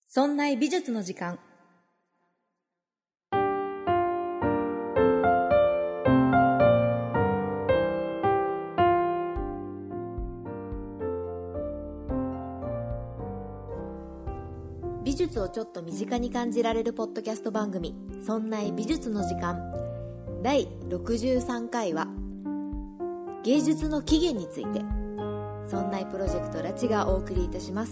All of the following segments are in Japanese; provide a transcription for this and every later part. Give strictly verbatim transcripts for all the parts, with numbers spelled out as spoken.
そんな美術の時間。美術をちょっと身近に感じられるポッドキャスト番組、そんな美術の時間。だいろくじゅうさんかいは芸術の起源について、そんなプロジェクトラチがお送りいたします。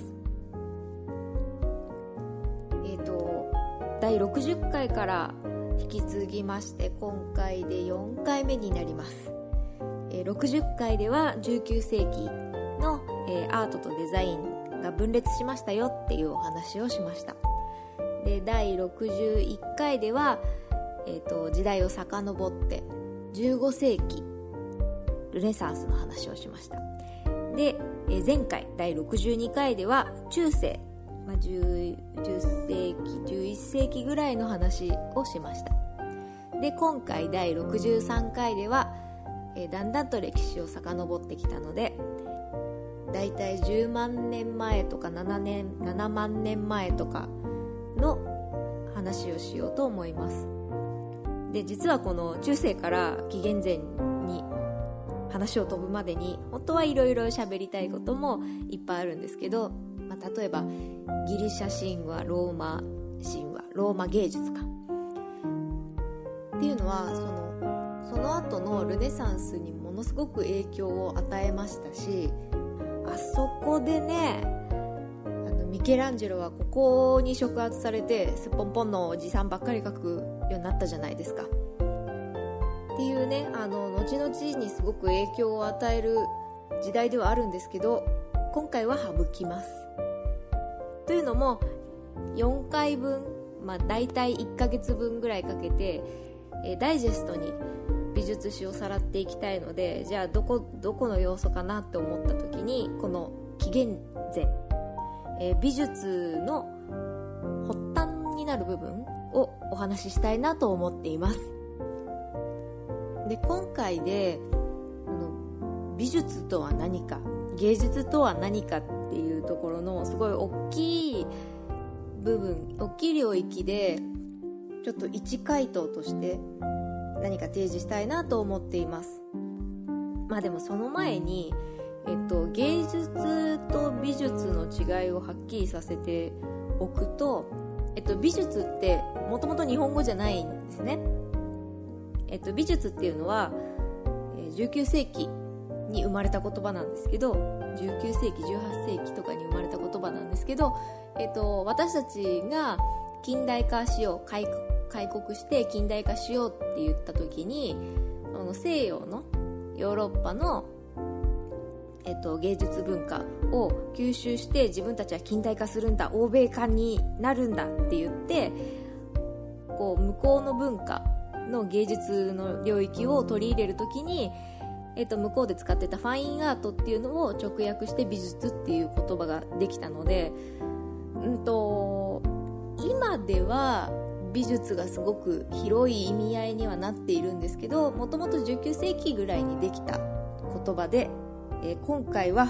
えっとだいろくじゅっかいから引き継ぎまして、今回でよんかいめになります。えー、ろくじゅっかいではじゅうきゅうせいきの、えー、アートとデザインが分裂しましたよっていうお話をしました。でだいろくじゅういっかいでは、えー、と時代を遡ってじゅうごせいきルネサンスの話をしました。で、えー、前回だいろくじゅうにかいでは中世、まあ、10, 10世紀じゅういっせいきぐらいの話をしました。で今回だいろくじゅうさんかいでは、えー、だんだんと歴史を遡ってきたので、だいたいじゅうまんねんまえとかななまんねんまえとかの話をしようと思います。で実はこの中世から紀元前に話を飛ぶまでに本当はいろいろ喋りたいこともいっぱいあるんですけど、まあ、例えばギリシャ神話、ローマ神話、ローマ芸術かっていうのは、その、その後のルネサンスにものすごく影響を与えましたし、あそこでね、あのミケランジェロはここに触発されてすっぽんぽんのおじさんばっかり描くようになったじゃないですかっていうね、あの後々にすごく影響を与える時代ではあるんですけど、今回は省きます。というのもよんかいぶん、まあ、だいたいいっかげつぶんぐらいかけて、えー、ダイジェストに美術史をさらっていきたいので、じゃあどこ、どこの要素かなって思った時に、この紀元前、えー、美術の発端になる部分をお話ししたいなと思っています。で今回であの美術とは何か、芸術とは何かっていうところのすごい大きい部分、大きい領域でちょっと一回答として何か提示したいなと思っています。まあでもその前に、えっと、芸術と美術の違いをはっきりさせておくと、えっと、美術ってもともと日本語じゃないんですね。えっと、美術っていうのはじゅうきゅうせいきに生まれた言葉なんですけど、じゅうきゅうせいきじゅうはっせいきとかに生まれた言葉なんですけど、えっと、私たちが近代化しよう、開国開国して近代化しようって言った時に、あの西洋のヨーロッパの、えっと、芸術文化を吸収して自分たちは近代化するんだ、欧米化になるんだって言って、こう向こうの文化の芸術の領域を取り入れる時に、えっと、向こうで使ってたファインアートっていうのを直訳して美術っていう言葉ができたので、うんと今では美術がすごく広い意味合いにはなっているんですけど、もともとじゅうきゅうせいきぐらいにできた言葉で、えー、今回は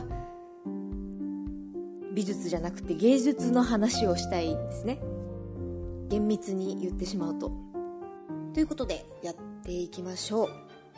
美術じゃなくて芸術の話をしたいんですね。厳密に言ってしまうと。ということでやっていきましょう。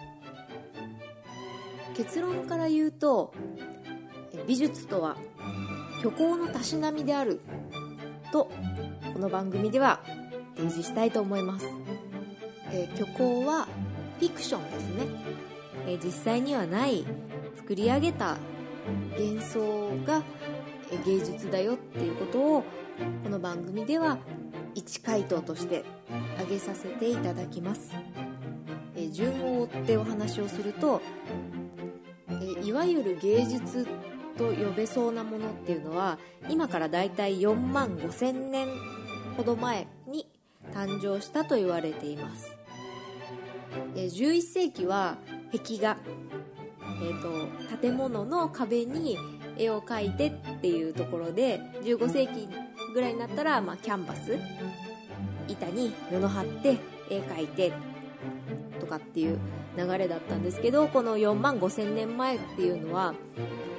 結論から言うと、美術とは虚構のたしなみであると、この番組では提示したいと思います。えー、虚構はフィクションですね。えー、実際にはない作り上げた幻想が、えー、芸術だよっていうことをこの番組では一回答として挙げさせていただきます。えー、順を追ってお話をすると、えー、いわゆる芸術と呼べそうなものっていうのは今からだいたいよんまんごせんねんほど前に誕生したと言われています。じゅういっせいきは壁画、えーと、建物の壁に絵を描いてっていうところで、じゅうごせいきぐらいになったら、まあ、キャンバス、板に布貼って絵描いてとかっていう流れだったんですけど、このよんまんごせんねんまえっていうのは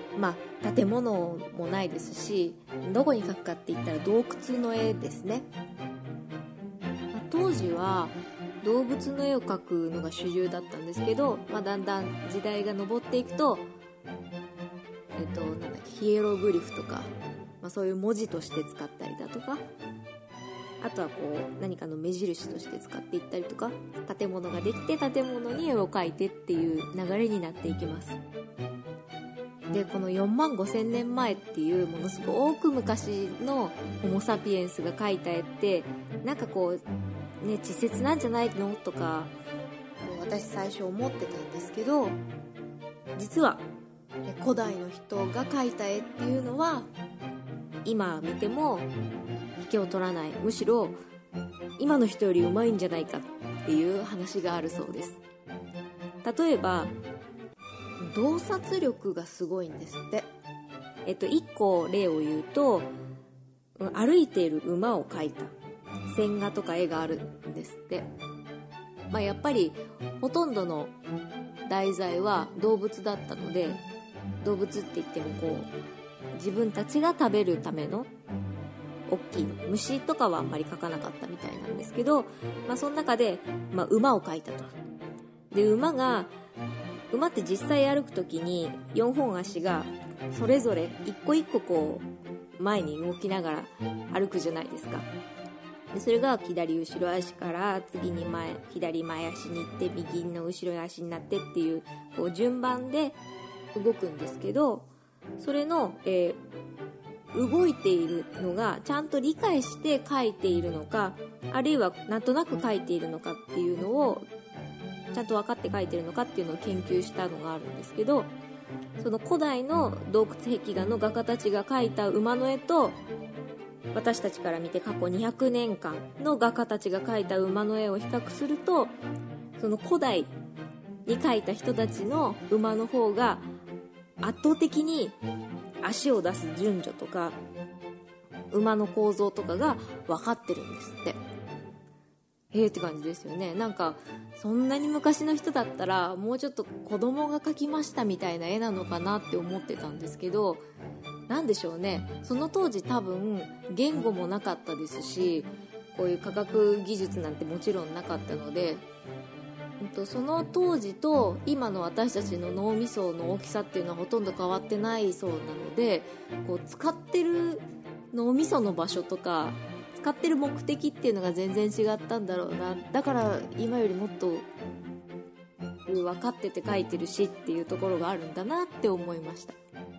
まあ建物もないですし、どこに描くかって言ったら洞窟の絵ですね。まあ、当時は動物の絵を描くのが主流だったんですけど、まあ、だんだん時代が上っていくと、えっと、なんだっけ、ヒエログリフとか、まあ、そういう文字として使ったりだとか、あとはこう何かの目印として使っていったりとか、建物ができて建物に絵を描いてっていう流れになっていきます。でこのよんまんごせんねんまえっていうものすごく昔のホモ・サピエンスが描いた絵って、なんかこうね、稚拙なんじゃないのとか私最初思ってたんですけど、実は古代の人が描いた絵っていうのは今見ても引けを取らない、むしろ今の人よりうまいんじゃないかっていう話があるそうです。例えば洞察力がすごいんですって。えっといっこ例を言うと、歩いている馬を描いた線画とか絵があるんですって。まあ、やっぱりほとんどの題材は動物だったので、動物って言ってもこう自分たちが食べるための大きいの、虫とかはあんまり描かなかったみたいなんですけど、まあ、その中で、まあ、馬を描いたと。で馬が馬って実際歩くときによんほん足がそれぞれ一個一個こう前に動きながら歩くじゃないですか。でそれが左後ろ足から次に前左前足に行って右の後ろ足になってっていう、こう順番で動くんですけど、それの、えー、動いているのがちゃんと理解して描いているのか、あるいはなんとなく描いているのかっていうのをちゃんと分かって描いてるのかっていうのを研究したのがあるんですけど、その古代の洞窟壁画の画家たちが描いた馬の絵と、私たちから見て過去にひゃくねんかんの画家たちが描いた馬の絵を比較すると、その古代に描いた人たちの馬の方が圧倒的に足を出す順序とか馬の構造とかが分かってるんですって。えーって感じですよね。なんかそんなに昔の人だったらもうちょっと子供が描きましたみたいな絵なのかなって思ってたんですけど、なんでしょうね、その当時多分言語もなかったですし、こういう科学技術なんてもちろんなかったので、その当時と今の私たちの脳みその大きさっていうのはほとんど変わってないそうなので、こう使ってる脳みその場所とか使ってる目的っていうのが全然違ったんだろうな。だから今よりもっと分かってて描いてるしっていうところがあるんだなって思いました。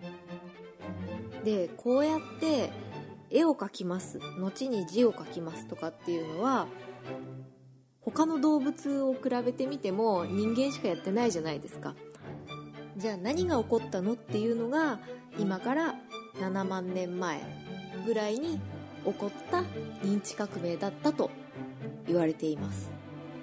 でこうやって絵を描きます後に字を書きますとかっていうのは他の動物を比べてみても人間しかやってないじゃないですか。じゃあ何が起こったのっていうのが今からななまんねんまえぐらいに起こった認知革命だったと言われています。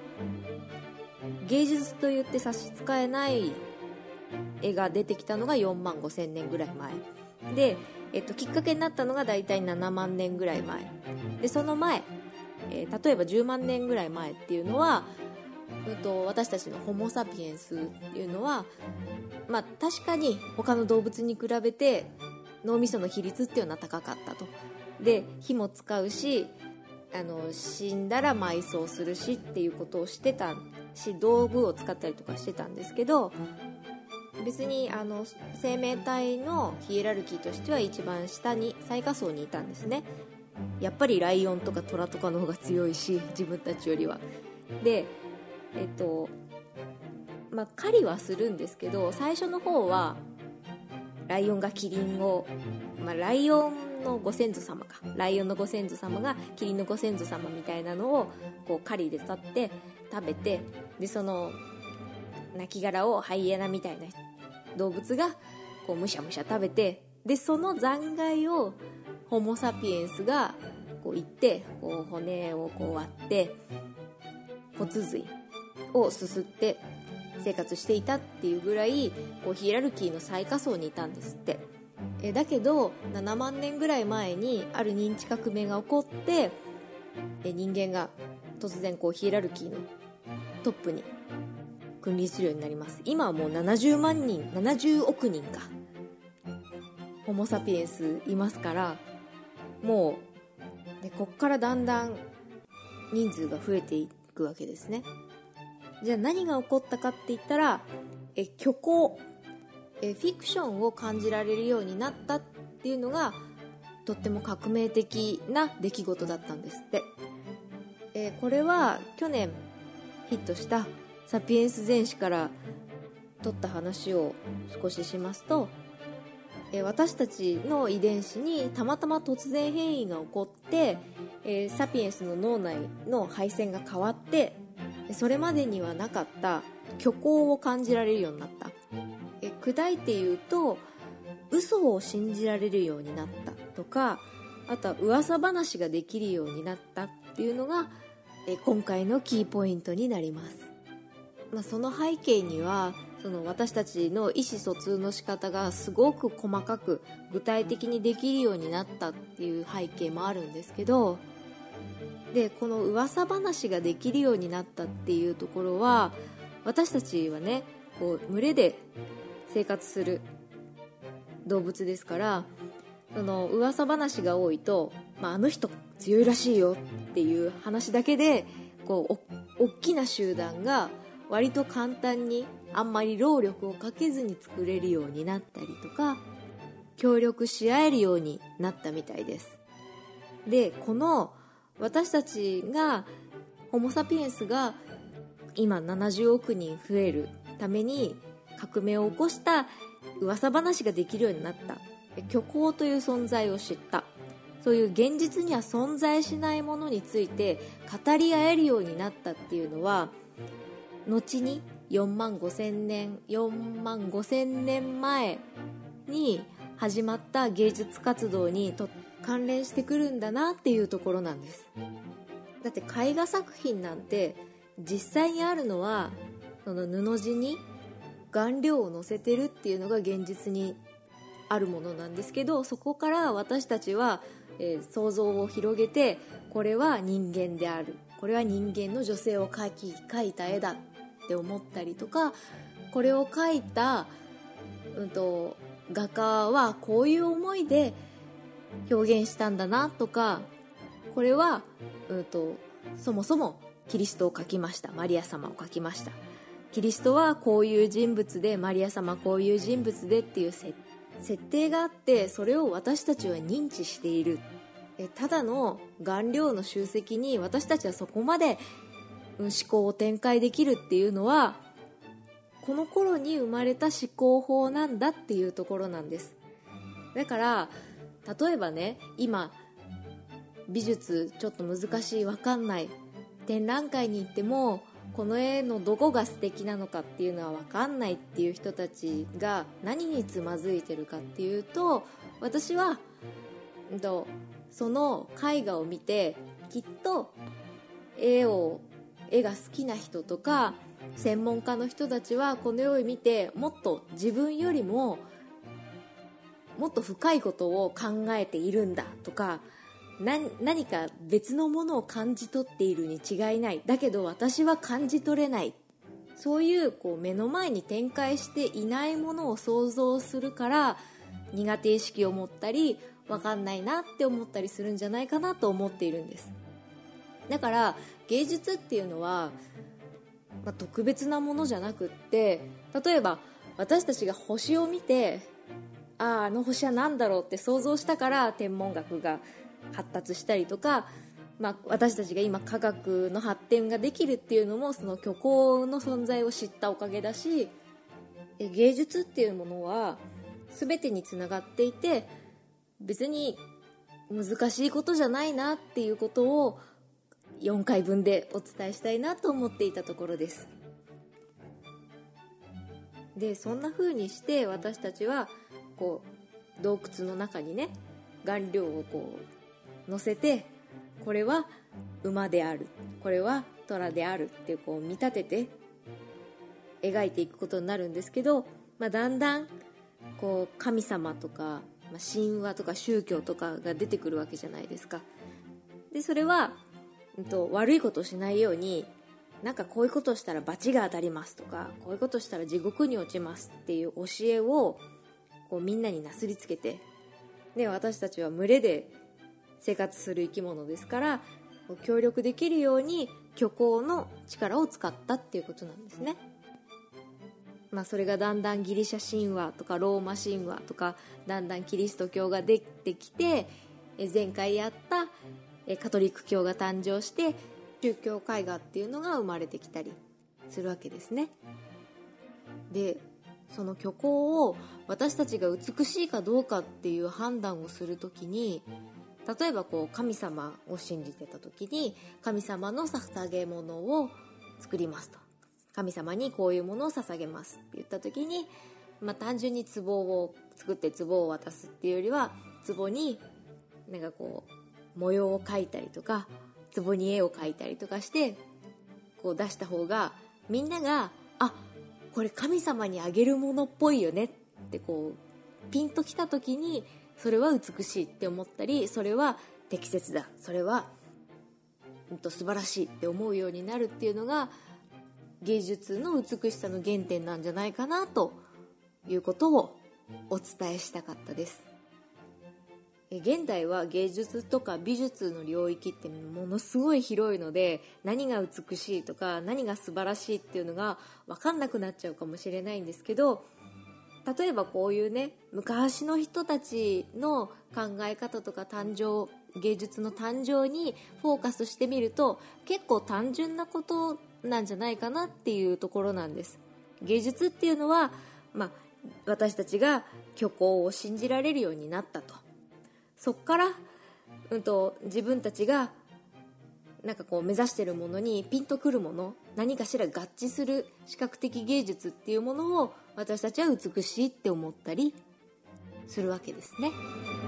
芸術といって差し支えない絵が出てきたのがよんまんごせんねんぐらい前で、えっと、きっかけになったのがだいたいななまんねんぐらい前で、その前、えー、例えばじゅうまんねんぐらい前っていうのは、うんと、私たちのホモ・サピエンスっていうのは、まあ、確かに他の動物に比べて脳みその比率っていうのは高かったと。で火も使うし、あの死んだら埋葬するしっていうことをしてたし、道具を使ったりとかしてたんですけど、別にあの生命体のヒエラルキーとしては一番下に最下層にいたんですね。やっぱりライオンとかトラとかの方が強いし、自分たちよりは。でえっとまあ狩りはするんですけど、最初の方はライオンがキリンを、まあ、ライオンのご先祖様かライオンのご先祖様がキリンのご先祖様みたいなのをこう狩りで立って食べて、でその亡骸をハイエナみたいな動物がこうむしゃむしゃ食べて、でその残骸をホモ・サピエンスがこう行ってこう骨をこう割って骨髄をすすって生活していたっていうぐらいこうヒエラルキーの最下層にいたんですって。えだけどななまんねんぐらい前にある認知革命が起こって、え人間が突然こうヒエラルキーのトップに君臨するようになります。今はもうななじゅうまんにんななじゅうおくにんかホモ・サピエンスいますから、もう、ね、こっからだんだん人数が増えていくわけですね。じゃあ何が起こったかって言ったら、え虚構えフィクションを感じられるようになったっていうのがとっても革命的な出来事だったんですって。えこれは去年ヒットしたサピエンス全史から取った話を少ししますと、え私たちの遺伝子にたまたま突然変異が起こって、えサピエンスの脳内の配線が変わって、それまでにはなかった虚構を感じられるようになった。え砕いて言うと、嘘を信じられるようになったとか、あとは噂話ができるようになったっていうのがえ今回のキーポイントになります。まあ、その背景にはその私たちの意思疎通の仕方がすごく細かく具体的にできるようになったっていう背景もあるんですけど、でこの噂話ができるようになったっていうところは、私たちはねこう群れで生活する動物ですから、その噂話が多いと、まあ、あの人強いらしいよっていう話だけでこうお大きな集団が割と簡単にあんまり労力をかけずに作れるようになったりとか、協力し合えるようになったみたいです。でこの私たちがホモ・サピエンスが今ななじゅうおくにん増えるために革命を起こした噂話ができるようになった、虚構という存在を知った、そういう現実には存在しないものについて語り合えるようになったっていうのは、後によんまんごせんねんよんまんごせんねんまえに始まった芸術活動にと関連してくるんだなっていうところなんです。だって絵画作品なんて実際にあるのはその布地に顔料をのせてるっていうのが現実にあるものなんですけど、そこから私たちは、えー、想像を広げて、これは人間である、これは人間の女性を描き描いた絵だって思ったりとか、これを描いた、うんと、画家はこういう思いで表現したんだなとか、これは、うんと、そもそもキリストを描きました、マリア様を描きました、キリストはこういう人物でマリア様こういう人物でっていう設定があって、それを私たちは認知している。えただの顔料の集積に私たちはそこまで、うん、思考を展開できるっていうのはこの頃に生まれた思考法なんだっていうところなんです。だから例えばね、今美術ちょっと難しい、分かんない、展覧会に行ってもこの絵のどこが素敵なのかっていうのは分かんないっていう人たちが何につまずいてるかっていうと、私はその絵画を見てきっと絵を絵が好きな人とか専門家の人たちはこの絵を見てもっと自分よりももっと深いことを考えているんだとか、何, 何か別のものを感じ取っているに違いない、だけど私は感じ取れない、そういう、こう目の前に展開していないものを想像するから苦手意識を持ったり分かんないなって思ったりするんじゃないかなと思っているんです。だから芸術っていうのは、まあ、特別なものじゃなくって、例えば私たちが星を見て、ああ、あの星は何だろうって想像したから天文学が発達したりとか、まあ、私たちが今科学の発展ができるっていうのもその虚構の存在を知ったおかげだし、芸術っていうものは全てにつながっていて、別に難しいことじゃないなっていうことをよんかいぶんでお伝えしたいなと思っていたところです。でそんな風にして私たちはこう洞窟の中にね顔料をこう乗せて、これは馬である、これは虎であるってこう見立てて描いていくことになるんですけど、まあ、だんだんこう神様とか、まあ、神話とか宗教とかが出てくるわけじゃないですか。でそれは、うん、と悪いことをしないように、なんかこういうことをしたら罰が当たりますとか、こういうことをしたら地獄に落ちますっていう教えをこうみんなになすりつけて、 ね、私たちは群れで生活する生き物ですから、協力できるように虚構の力を使ったっていうことなんですね。まあ、それがだんだんギリシャ神話とかローマ神話とかだんだんキリスト教ができてきて、前回やったカトリック教が誕生して宗教絵画っていうのが生まれてきたりするわけですね。でその虚構を私たちが美しいかどうかっていう判断をするときに、例えばこう神様を信じてたときに神様の捧げ物を作りますと、神様にこういうものを捧げますって言ったときに、まあ、単純に壺を作って壺を渡すっていうよりは、壺になんかこう模様を描いたりとか壺に絵を描いたりとかしてこう出した方が、みんながあこれ神様にあげるものっぽいよねってこうピンときた時に、それは美しいって思ったり、それは適切だ、それは、うん、と素晴らしいって思うようになるっていうのが芸術の美しさの原点なんじゃないかなということをお伝えしたかったです。現代は芸術とか美術の領域ってものすごい広いので、何が美しいとか何が素晴らしいっていうのが分かんなくなっちゃうかもしれないんですけど、例えばこういうね、昔の人たちの考え方とか誕生、芸術の誕生にフォーカスしてみると結構単純なことなんじゃないかなっていうところなんです。芸術っていうのは、まあ、私たちが虚構を信じられるようになったと。そこから、うんと、自分たちがなんかこう目指しているものにピンとくるもの、何かしら合致する視覚的芸術っていうものを私たちは美しいって思ったりするわけですね。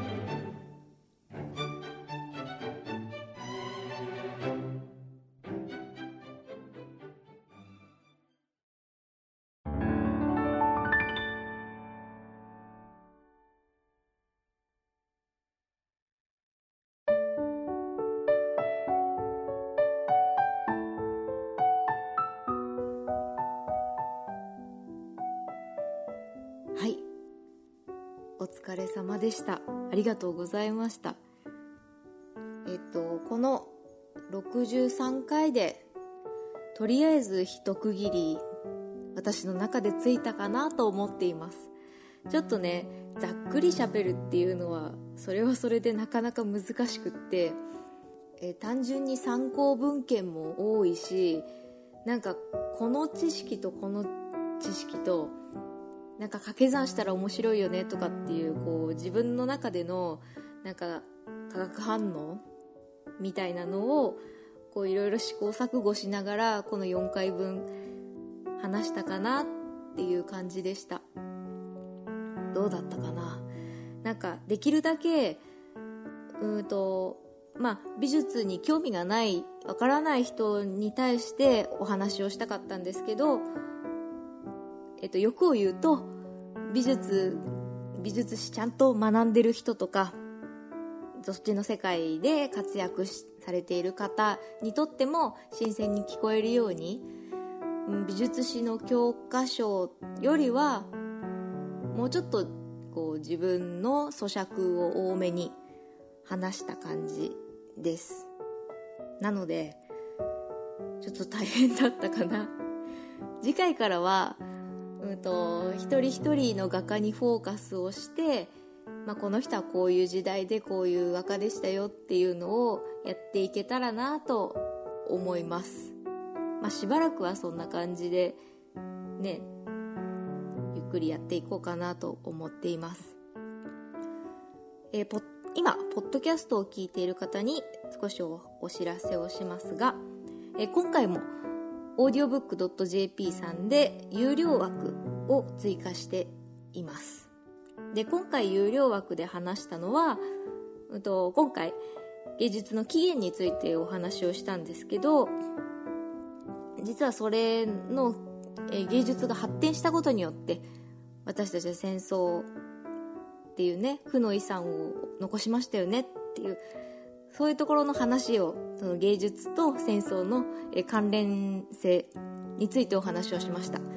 はい、お疲れ様でした。ありがとうございました。えっとこのろくじゅうさんかいでとりあえず一区切り私の中でついたかなと思っています。ちょっとね、ざっくり喋るっていうのはそれはそれでなかなか難しくって、え単純に参考文献も多いし、なんかこの知識とこの知識となんか掛け算したら面白いよねとかっていう、こう自分の中でのなんか化学反応みたいなのをこういろいろ試行錯誤しながらこのよんかいぶん話したかなっていう感じでした。どうだったかな。なんかできるだけうーんとまあ美術に興味がないわからない人に対してお話をしたかったんですけど、えっと、欲を言うと美術美術史ちゃんと学んでる人とかそっちの世界で活躍されている方にとっても新鮮に聞こえるように、美術史の教科書よりはもうちょっとこう自分の咀嚼を多めに話した感じです。なのでちょっと大変だったかな。次回からはうんと一人一人の画家にフォーカスをして、まあ、この人はこういう時代でこういう画家でしたよっていうのをやっていけたらなと思います。まあ、しばらくはそんな感じでね、ゆっくりやっていこうかなと思っています。えー、ポ今ポッドキャストを聞いている方に少し お, お知らせをしますが、えー、今回もオーディオブックドットジェーピー さんで有料枠を追加しています。で、今回有料枠で話したのは、うんと、今回芸術の起源についてお話をしたんですけど、実はそれのえ芸術が発展したことによって私たちは戦争っていうね負の遺産を残しましたよねっていう、そういうところの話を、その芸術と戦争の関連性についてお話をしました。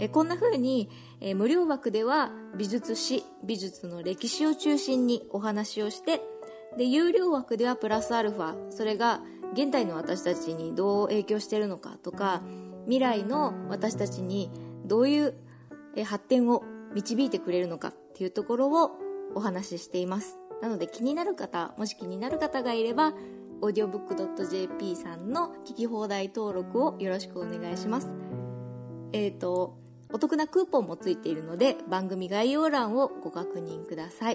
えこんな風に、え無料枠では美術史、美術の歴史を中心にお話をして、で有料枠ではプラスアルファ、それが現代の私たちにどう影響しているのかとか、未来の私たちにどういう発展を導いてくれるのかっていうところをお話ししています。なので気になる方、もし気になる方がいれば オーディオブックドットジェーピー さんの聞き放題登録をよろしくお願いします。えっとお得なクーポンもついているので、番組概要欄をご確認ください。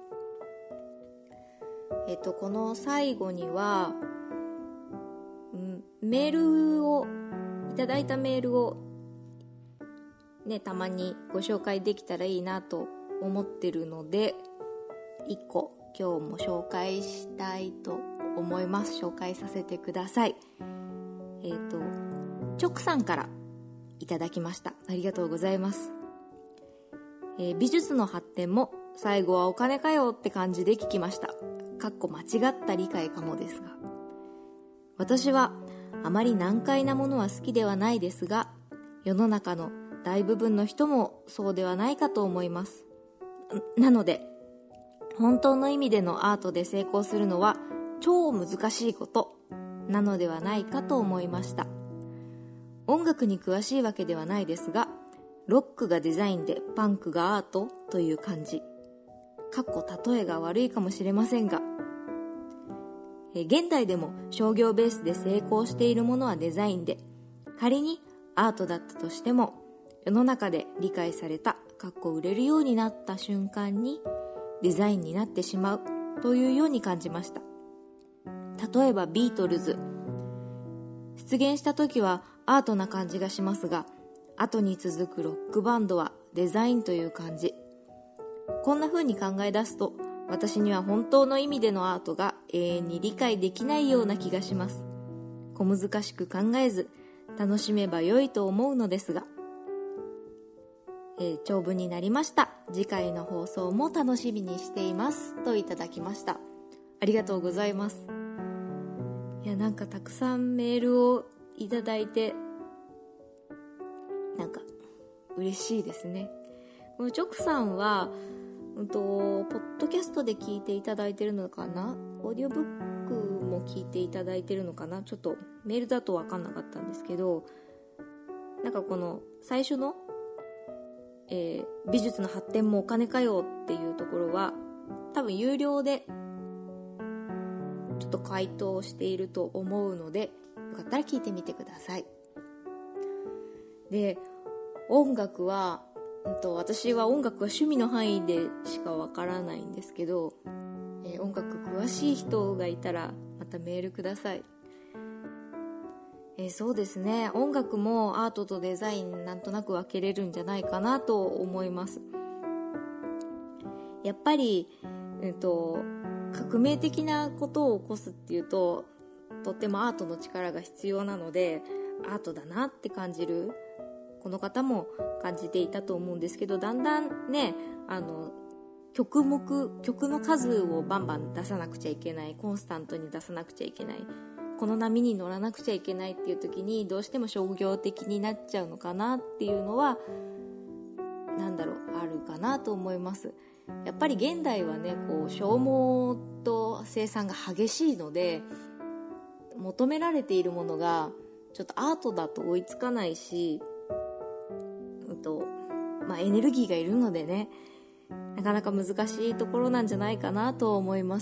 えっとこの最後には、うん、メールをいただいたメールをね、たまにご紹介できたらいいなと思ってるので、いっこ今日も紹介したいと思います。紹介させてください。えっとチョクさんからいただきました。ありがとうございます。えー、美術の発展も最後はお金かよって感じで聞きました。かっこ間違った理解かもですが、私はあまり難解なものは好きではないですが、世の中の大部分の人もそうではないかと思います。なので本当の意味でのアートで成功するのは超難しいことなのではないかと思いました。音楽に詳しいわけではないですが、ロックがデザインでパンクがアートという感じ。かっこ例えが悪いかもしれませんが、え現代でも商業ベースで成功しているものはデザインで、仮にアートだったとしても世の中で理解された、かっこ売れるようになった瞬間にデザインになってしまうというように感じました。例えばビートルズ、出現した時はアートな感じがしますが、後に続くロックバンドはデザインという感じ。こんな風に考え出すと、私には本当の意味でのアートが永遠に理解できないような気がします。小難しく考えず楽しめば良いと思うのですが、えー、長文になりました。次回の放送も楽しみにしていますといただきました。ありがとうございます。いや、なんかたくさんメールをいただいて、なんか嬉しいですね。このチョクさんは、うんと、ポッドキャストで聞いていただいてるのかな、オーディオブックも聞いていただいてるのかな、ちょっとメールだと分かんなかったんですけど、なんかこの最初の、えー、美術の発展もお金かよっていうところは多分有料でちょっと回答していると思うので、よかったら聞いてみてください。で、音楽は、うんと、私は音楽は趣味の範囲でしかわからないんですけど、えー、音楽詳しい人がいたらまたメールください。えー、そうですね、音楽もアートとデザインなんとなく分けれるんじゃないかなと思います。やっぱり、えーと、革命的なことを起こすっていうととってもアートの力が必要なので、アートだなって感じるこの方も感じていたと思うんですけど、だんだんね、あの曲目曲の数をバンバン出さなくちゃいけない、コンスタントに出さなくちゃいけない、この波に乗らなくちゃいけないっていう時にどうしても商業的になっちゃうのかなっていうのは、なんだろう、あるかなと思います。やっぱり現代はね、こう消耗と生産が激しいので、求められているものがちょっとアートだと追いつかないし、うんとまあ、エネルギーがいるのでね、なかなか難しいところなんじゃないかなと思います。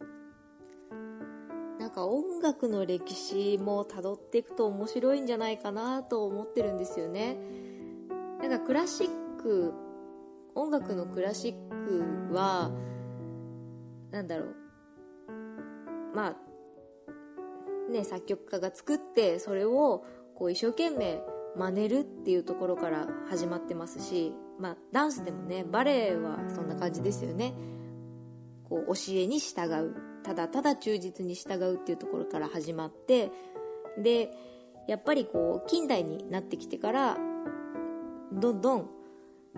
なんか音楽の歴史も辿っていくと面白いんじゃないかなと思ってるんですよね。なんかクラシック、音楽のクラシックはなんだろう、まあね、作曲家が作ってそれをこう一生懸命真似るっていうところから始まってますし、まあ、ダンスでもね、バレエはそんな感じですよね。こう教えに従う、ただただ忠実に従うっていうところから始まって、でやっぱりこう近代になってきてからどんどん、うん、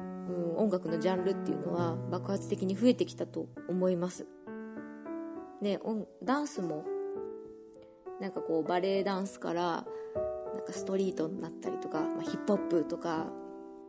音楽のジャンルっていうのは爆発的に増えてきたと思います、ね、音ダンスもなんかこうバレエダンスからなんかストリートになったりとか、まあ、ヒップホップとか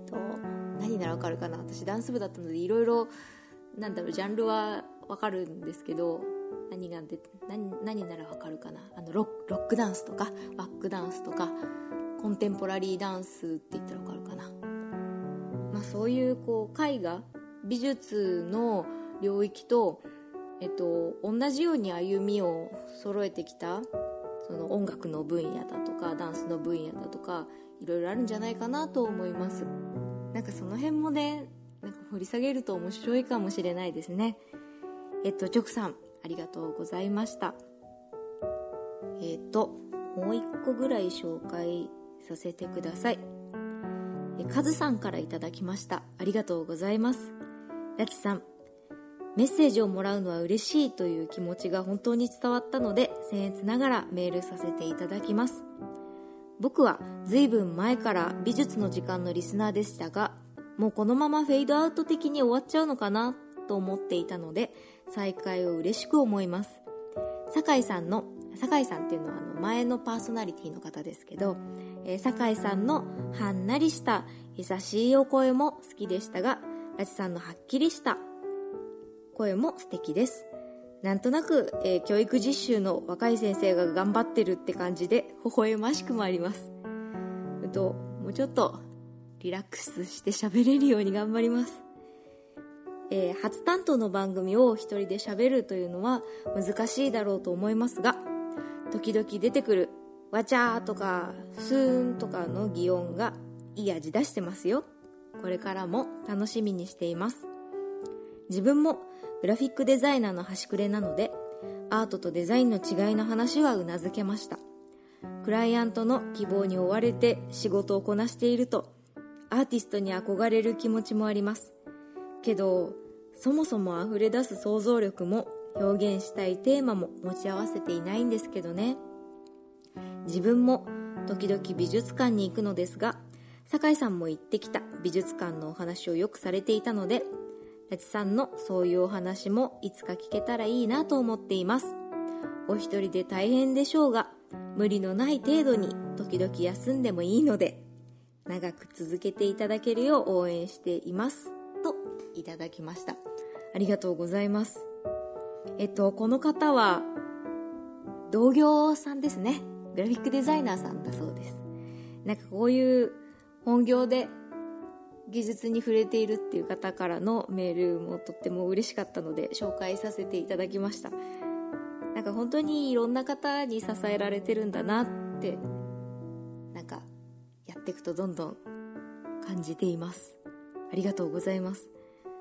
っと何ならわかるかな、私ダンス部だったのでいろいろなんだろうジャンルはわかるんですけど、何がで 何, 何ならわかるかな、あの ロ, ロックダンスとかバックダンスとかコンテンポラリーダンスって言ったらわかるかな、まあ、そういうこう絵画美術の領域と、えっと、同じように歩みを揃えてきたその音楽の分野だとかダンスの分野だとかいろいろあるんじゃないかなと思います。なんかその辺もね、なんか掘り下げると面白いかもしれないですね。えっとジョクさんありがとうございました。えっともう一個ぐらい紹介させてください。えカズさんからいただきました。ありがとうございます。ラチさん、メッセージをもらうのは嬉しいという気持ちが本当に伝わったので、僭越ながらメールさせていただきます。僕はずいぶん前から美術の時間のリスナーでしたが、もうこのままフェードアウト的に終わっちゃうのかなと思っていたので、再会を嬉しく思います。酒井さんの、酒井さんっていうのはあの前のパーソナリティの方ですけど、えー、酒井さんのはんなりした優しいお声も好きでしたが、ラチさんのはっきりした声も素敵です。なんとなく、えー、教育実習の若い先生が頑張ってるって感じで微笑ましくもあります。うともうちょっとリラックスして喋れるように頑張ります。えー、初担当の番組を一人で喋るというのは難しいだろうと思いますが、時々出てくるわちゃーとかスーンとかの擬音がいい味出してますよ。これからも楽しみにしています。自分もグラフィックデザイナーの端くれなので、アートとデザインの違いの話はうなずけました。クライアントの希望に追われて仕事をこなしていると、アーティストに憧れる気持ちもあります。けど、そもそも溢れ出す想像力も表現したいテーマも持ち合わせていないんですけどね。自分も時々美術館に行くのですが、酒井さんも行ってきた美術館のお話をよくされていたので、ラチさんのそういうお話もいつか聞けたらいいなと思っています。お一人で大変でしょうが、無理のない程度に時々休んでもいいので、長く続けていただけるよう応援していますといただきました。ありがとうございます。えっとこの方は同業さんですね。グラフィックデザイナーさんだそうです。なんかこういう本業で技術に触れているっていう方からのメールもとっても嬉しかったので紹介させていただきました。なんか本当にいろんな方に支えられてるんだなってなんかやっていくとどんどん感じています。ありがとうございます。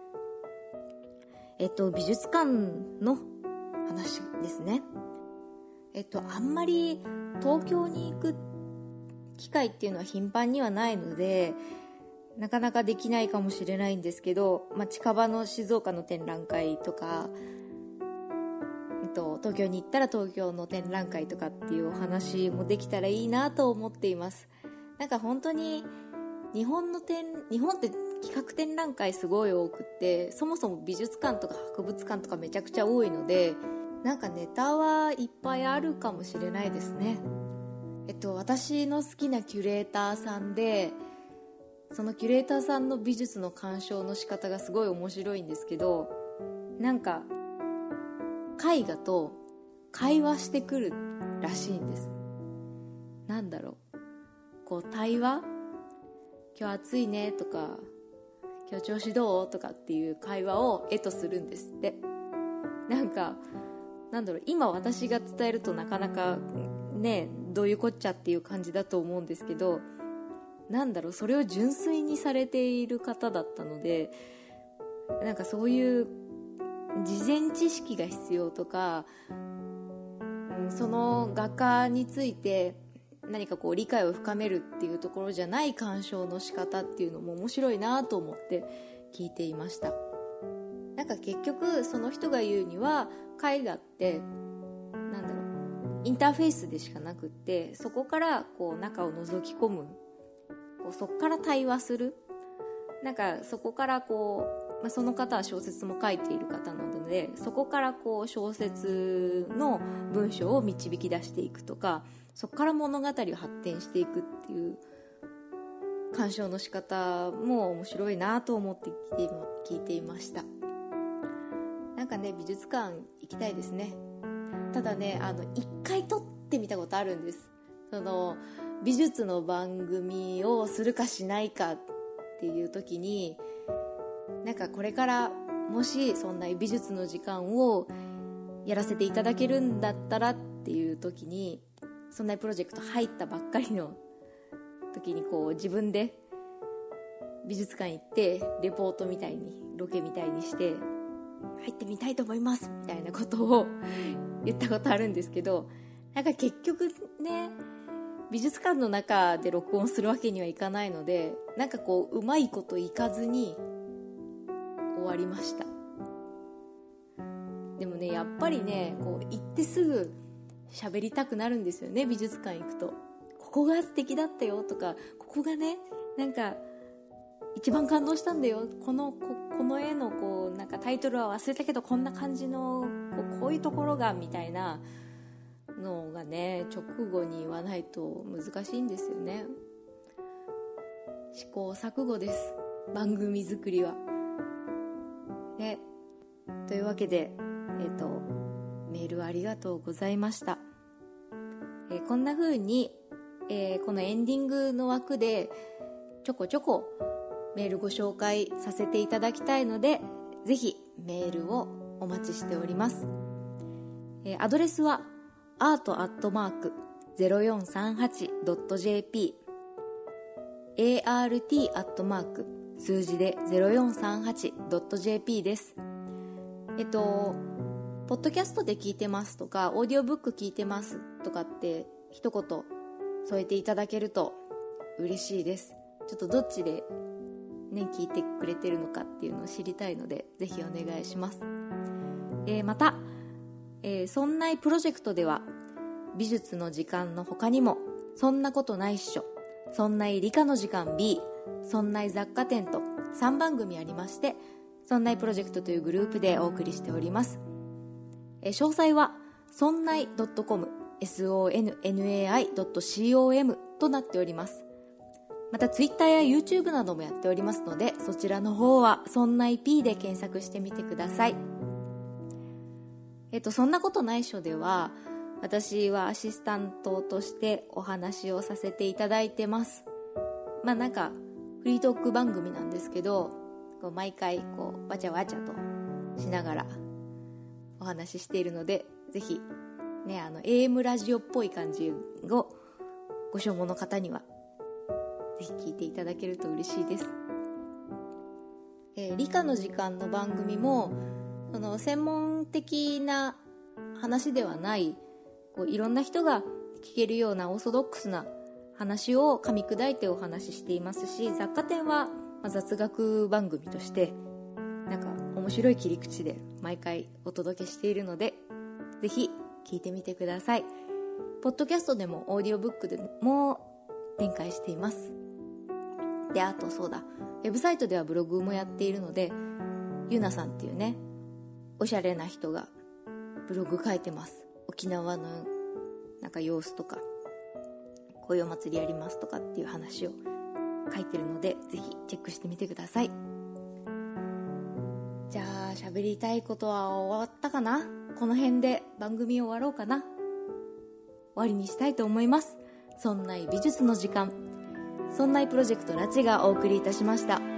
えっと美術館の話ですね。えっとあんまり東京に行く機会っていうのは頻繁にはないのでなかなかできないかもしれないんですけど、まあ、近場の静岡の展覧会とか、えっと、東京に行ったら東京の展覧会とかっていうお話もできたらいいなと思っています。なんか本当に日本の展日本って企画展覧会すごい多くって、そもそも美術館とか博物館とかめちゃくちゃ多いので、なんかネタはいっぱいあるかもしれないですね。えっと私の好きなキュレーターさんで、そのキュレーターさんの美術の鑑賞の仕方がすごい面白いんですけど、なんか絵画と会話してくるらしいんです。なんだろう、こう対話、今日暑いねとか今日調子どうとかっていう会話を絵とするんですって。なんかなんだろう、今私が伝えるとなかなかねどういうこっちゃっていう感じだと思うんですけど、なんだろう、それを純粋にされている方だったので、なんかそういう事前知識が必要とか、うん、その画家について何かこう理解を深めるっていうところじゃない鑑賞の仕方っていうのも面白いなと思って聞いていました。なんか結局その人が言うには、絵画ってなんだろう、インターフェースでしかなくって、そこからこう中を覗き込む、そこから対話する、なんかそこからこう、まあ、その方は小説も書いている方なので、そこからこう小説の文章を導き出していくとか、そこから物語を発展していくっていう鑑賞の仕方も面白いなと思って聞いて、聞いていました。なんかね、美術館行きたいですね。ただね、あの一回撮ってみたことあるんです。その美術の番組をするかしないかっていう時に、なんかこれからもしそんな美術の時間をやらせていただけるんだったらっていう時に、そんなプロジェクト入ったばっかりの時にこう自分で美術館行ってレポートみたいにロケみたいにして入ってみたいと思いますみたいなことを言ったことあるんですけど、なんか結局ね、美術館の中で録音するわけにはいかないので、なんかこううまいこといかずに終わりました。でもね、やっぱりね、こう行ってすぐ喋りたくなるんですよね。美術館行くとここが素敵だったよとか、ここがね、なんか一番感動したんだよ、この こ, この絵のこうなんかタイトルは忘れたけどこんな感じの こう, こういうところがみたいなのがね、直後に言わないと難しいんですよね。試行錯誤です、番組作りは。で、というわけで、えーと、メールありがとうございました。えー、こんな風に、えー、このエンディングの枠でちょこちょこメールご紹介させていただきたいので、ぜひメールをお待ちしております。えー、アドレスは アート アットマーク ゼロよんさんはち ドット ジェーピー アールティー アットマーク数字で ゼロよんさんはち ドット ジェーピー です。えっとポッドキャストで聞いてますとか、オーディオブック聞いてますとかって一言添えていただけると嬉しいです。ちょっとどっちでね、聞いてくれてるのかっていうのを知りたいので、ぜひお願いします。えー、また、えー、そんないプロジェクトでは美術の時間の他にも、そんなことないっしょ、そんない理科の時間 B、そんない雑貨店とさんばん組ありまして、そんないプロジェクトというグループでお送りしております。えー、詳細はそんない .com、ソンナイ ドット コム となっております。また Twitter や YouTube などもやっておりますので、そちらの方はそんない P で検索してみてください。えっとそんなことないっしょでは、私はアシスタントとしてお話をさせていただいてます。まあなんかフリートーク番組なんですけど、こう毎回こうわちゃわちゃとしながらお話ししているので、ぜひね、あの エーエム ラジオっぽい感じをご所望の方にはぜひ聞いていただけると嬉しいです。えー、理科の時間の番組も、その専門的な話ではない、こういろんな人が聞けるようなオーソドックスな話を噛み砕いてお話ししていますし、雑貨店は雑学番組としてなんか面白い切り口で毎回お届けしているので、ぜひ聞いてみてください。ポッドキャストでもオーディオブックでも展開しています。で、あとそうだ、ウェブサイトではブログもやっているので、ゆなさんっていうね、おしゃれな人がブログ書いてます。沖縄のなんか様子とか、こういうお祭りやりますとかっていう話を書いてるので、ぜひチェックしてみてください。じゃあ喋りたいことは終わったかな。この辺で番組終わろうかな。終わりにしたいと思います。そんない美術の時間、そんないプロジェクトラチがお送りいたしました。